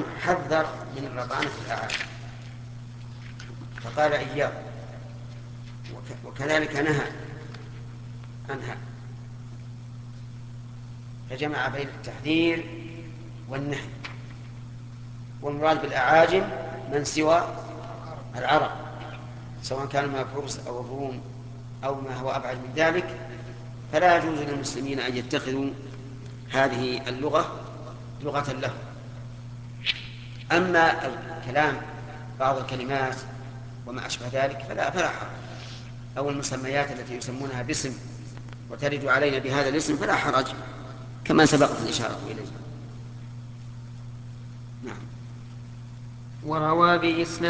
السلام حذر من الرطانة في الأعاجم فقال إياه، وكذلك نهى عنها، فجمع بين التحذير والنهي. والمراد بالأعاجم من سوى العرب، سواء كان من الفرس أو الروم أو ما هو أبعد من ذلك، فلا يجوز للمسلمين أن يتخذوا هذه اللغة لغة له. أما الكلام بعض الكلمات وما أشبه ذلك فلا حرج، أو المسميات التي يسمونها باسم وترد علينا بهذا الاسم فلا حرج، كما سبقت الإشارة إليه. نعم. وروى بإسناد